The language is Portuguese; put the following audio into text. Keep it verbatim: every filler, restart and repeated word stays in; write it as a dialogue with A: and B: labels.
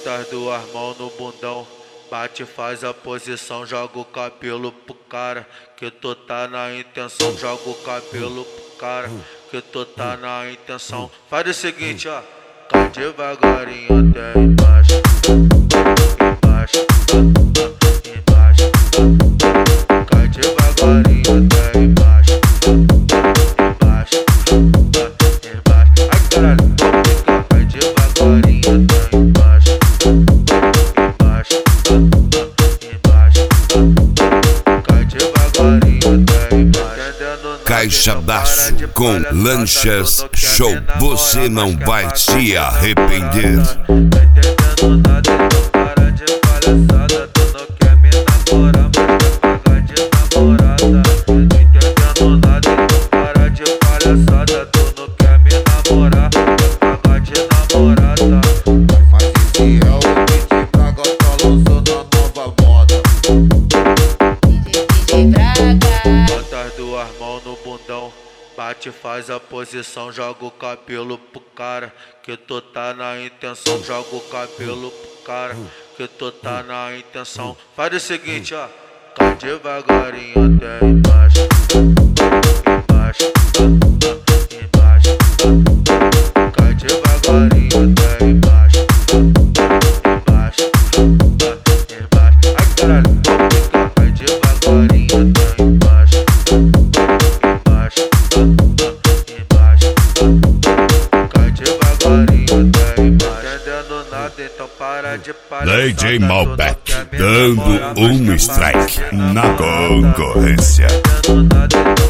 A: Bota as duas mãos no bundão, bate, faz a posição, joga o cabelo pro cara, que tu tá na intenção. Joga o cabelo pro cara, que tu tá na intenção. Faz o seguinte, ó, cai devagarinho até embaixo, embaixo, embaixo. Cai devagarinho até embaixo, embaixo, embaixo. Ai caralho, cai devagarinho até embaixo, embaixo, embaixo. Cai devagarinho até embaixo.
B: Caixadaço com Lanchas Show, você não vai se arrepender.
A: Tá entendendo nada, então para de palhaçada. Tu não quer me namorar, mas quer pagar de namorada. Tô entendendo nada, então para de palhaçada. Tu não quer me namorar, quer pagar de namorada.
C: Mas esse é o D J Braga, tá lançando a nova moda.
D: D J Braga.
A: Bota as duas mãos no bundão, bate, faz a posição, joga o cabelo pro cara, que tu tá na intenção. Joga o cabelo pro cara, que tu tá na intenção. Faz o seguinte, ó, cai devagarinho até embaixo, embaixo, embaixo. Cai devagarinho até embaixo, embaixo, embaixo. Ai caralho, cai devagarinho até embaixo, embaixo, embaixo. Cai devagarinho até embaixo. Entendendo nada, então para de palhaçada.
B: D J Malbec dando um strike na concorrência.
A: Entendendo nada, então